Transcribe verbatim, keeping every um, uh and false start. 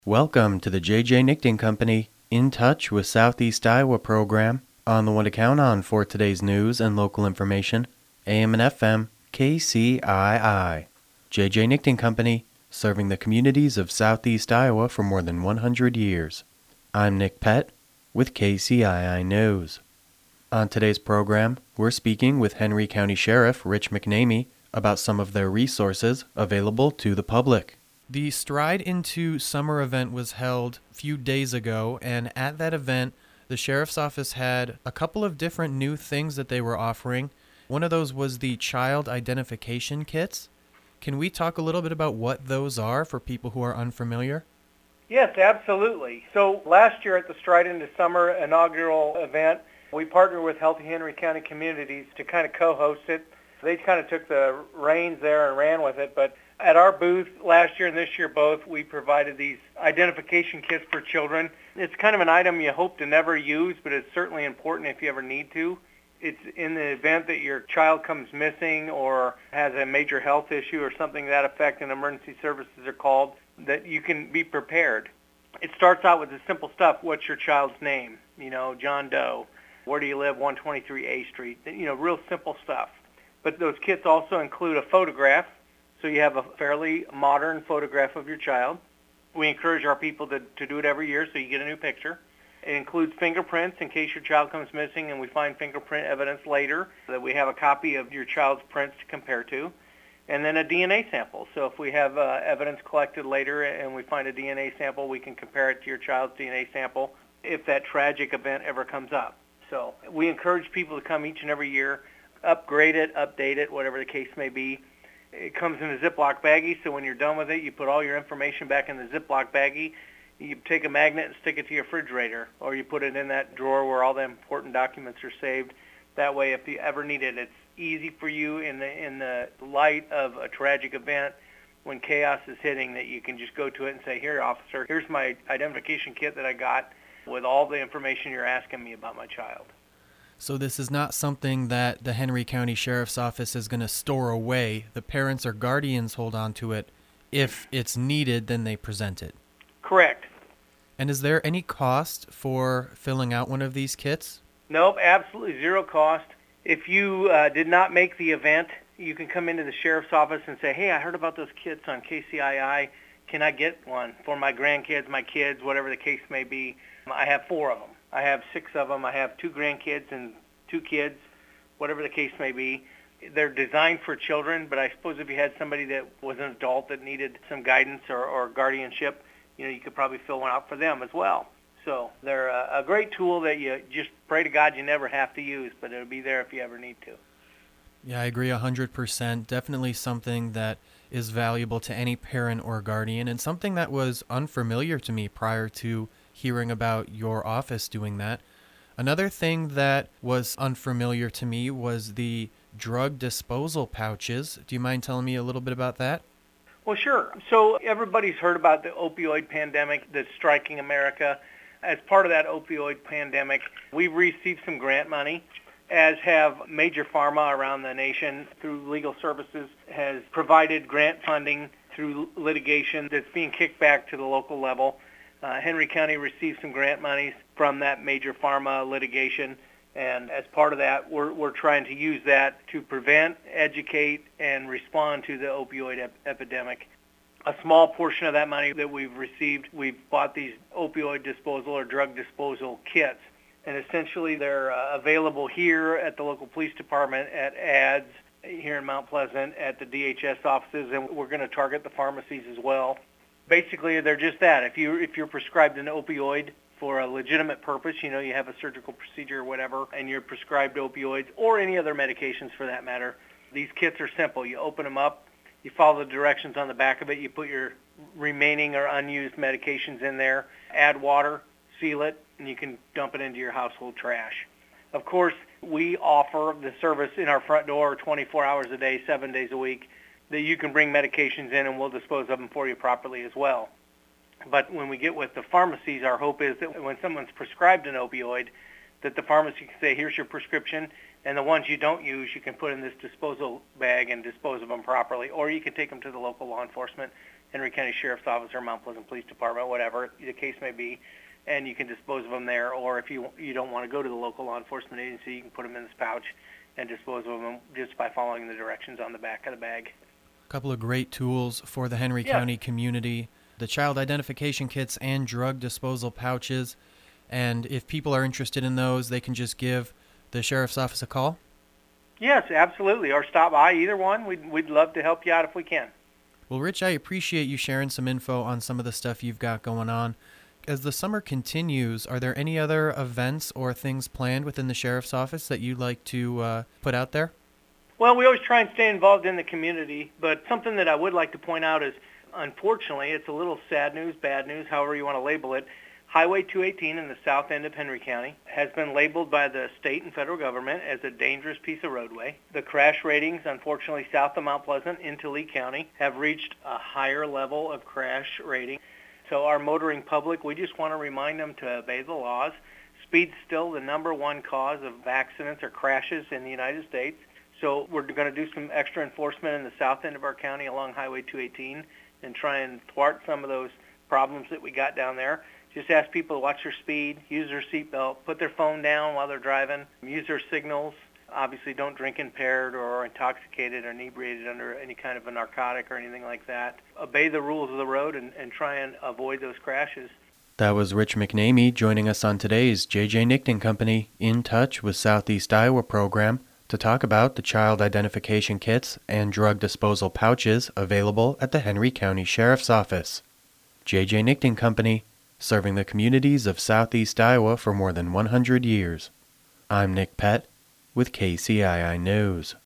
Welcome to the J J Nickton Company In Touch with Southeast Iowa program on the one to count on for today's news and local information, A M and F M, K C I I. J J Nickton Company, serving the communities of Southeast Iowa for more than one hundred years. I'm Nick Pett with K C I I News. On today's program, we're speaking with Henry County Sheriff Rich McNamee about some of their resources available to the public. The Stride into Summer event was held a few days ago, and at that event, the Sheriff's Office had a couple of different new things that they were offering. One of those was the child identification kits. Can we talk a little bit about what those are for people who are unfamiliar? Yes, absolutely. So last year at the Stride into Summer inaugural event, we partnered with Healthy Henry County Communities to kind of co-host it. They kind of took the reins there and ran with it, but at our booth last year and this year both, we provided these identification kits for children. It's kind of an item you hope to never use, but it's certainly important if you ever need to. It's in the event that your child comes missing or has a major health issue or something to that effect, and emergency services are called, that you can be prepared. It starts out with the simple stuff. What's your child's name? You know, John Doe. Where do you live? one twenty-three A Street. You know, real simple stuff. But those kits also include a photograph. So you have a fairly modern photograph of your child. We encourage our people to, to do it every year so you get a new picture. It includes fingerprints in case your child comes missing and we find fingerprint evidence later, that we have a copy of your child's prints to compare to. And then a D N A sample. So if we have uh, evidence collected later and we find a D N A sample, we can compare it to your child's D N A sample if that tragic event ever comes up. So we encourage people to come each and every year, upgrade it, update it, whatever the case may be. It comes in a Ziploc baggie, so when you're done with it, you put all your information back in the Ziploc baggie. You take a magnet and stick it to your refrigerator, or you put it in that drawer where all the important documents are saved. That way, if you ever need it, it's easy for you in the in the light of a tragic event when chaos is hitting, that you can just go to it and say, here, officer, here's my identification kit that I got with all the information you're asking me about my child. So this is not something that the Henry County Sheriff's Office is going to store away. The parents or guardians hold on to it. If it's needed, then they present it. Correct. And is there any cost for filling out one of these kits? Nope, absolutely zero cost. If you uh, did not make the event, you can come into the Sheriff's Office and say, hey, I heard about those kits on K C I I. Can I get one for my grandkids, my kids, whatever the case may be? I have four of them. I have six of them. I have two grandkids and two kids, whatever the case may be. They're designed for children, but I suppose if you had somebody that was an adult that needed some guidance or, or guardianship, you know, you could probably fill one out for them as well. So they're a, a great tool that you just pray to God you never have to use, but it'll be there if you ever need to. Yeah, I agree one hundred percent. Definitely something that is valuable to any parent or guardian, and something that was unfamiliar to me prior to hearing about your office doing that. Another thing that was unfamiliar to me was the drug disposal pouches. Do you mind telling me a little bit about that? Well, sure. So everybody's heard about the opioid pandemic that's striking America. As part of that opioid pandemic, we've received some grant money, as have major pharma around the nation through legal services, has provided grant funding through litigation that's being kicked back to the local level. Uh, Henry County received some grant monies from that major pharma litigation, and as part of that, we're, we're trying to use that to prevent, educate, and respond to the opioid ep- epidemic. A small portion of that money that we've received, we've bought these opioid disposal or drug disposal kits, and essentially they're uh, available here at the local police department, at A D S here in Mount Pleasant, at the D H S offices, and we're going to target the pharmacies as well. Basically, they're just that. If you if you're prescribed an opioid for a legitimate purpose, you know, you have a surgical procedure or whatever, and you're prescribed opioids or any other medications for that matter, these kits are simple. You open them up, you follow the directions on the back of it, you put your remaining or unused medications in there, add water, seal it, and you can dump it into your household trash. Of course, we offer the service in our front door twenty-four hours a day, seven days a week, that you can bring medications in and we'll dispose of them for you properly as well. But when we get with the pharmacies, our hope is that when someone's prescribed an opioid, that the pharmacy can say, here's your prescription, and the ones you don't use, you can put in this disposal bag and dispose of them properly. Or you can take them to the local law enforcement Henry County Sheriff's Office or Mount Pleasant Police Department, whatever the case may be, and you can dispose of them there. Or if you you don't want to go to the local law enforcement agency, you can put them in this pouch and dispose of them just by following the directions on the back of the bag. A couple of great tools for the Henry Yeah. County community, the child identification kits and drug disposal pouches. And if people are interested in those, they can just give the sheriff's office a call? Yes, absolutely. Or stop by, either one. We'd, we'd love to help you out if we can. Well, Rich, I appreciate you sharing some info on some of the stuff you've got going on. As the summer continues, are there any other events or things planned within the sheriff's office that you'd like to uh, put out there? Well, we always try and stay involved in the community, but something that I would like to point out is, unfortunately, it's a little sad news, bad news, however you want to label it. Highway two eighteen in the south end of Henry County has been labeled by the state and federal government as a dangerous piece of roadway. The crash ratings, unfortunately, south of Mount Pleasant into Lee County have reached a higher level of crash rating. So our motoring public, we just want to remind them to obey the laws. Speed's still the number one cause of accidents or crashes in the United States. So we're going to do some extra enforcement in the south end of our county along Highway two eighteen and try and thwart some of those problems that we got down there. Just ask people to watch their speed, use their seatbelt, put their phone down while they're driving, use their signals. Obviously, don't drink impaired or intoxicated or inebriated under any kind of a narcotic or anything like that. Obey the rules of the road and, and try and avoid those crashes. That was Rich McNamee joining us on today's J J Nickton Company In Touch with Southeast Iowa program to talk about the child identification kits and drug disposal pouches available at the Henry County Sheriff's Office. J J Nickton Company, serving the communities of Southeast Iowa for more than one hundred years. I'm Nick Pett with K C I I News.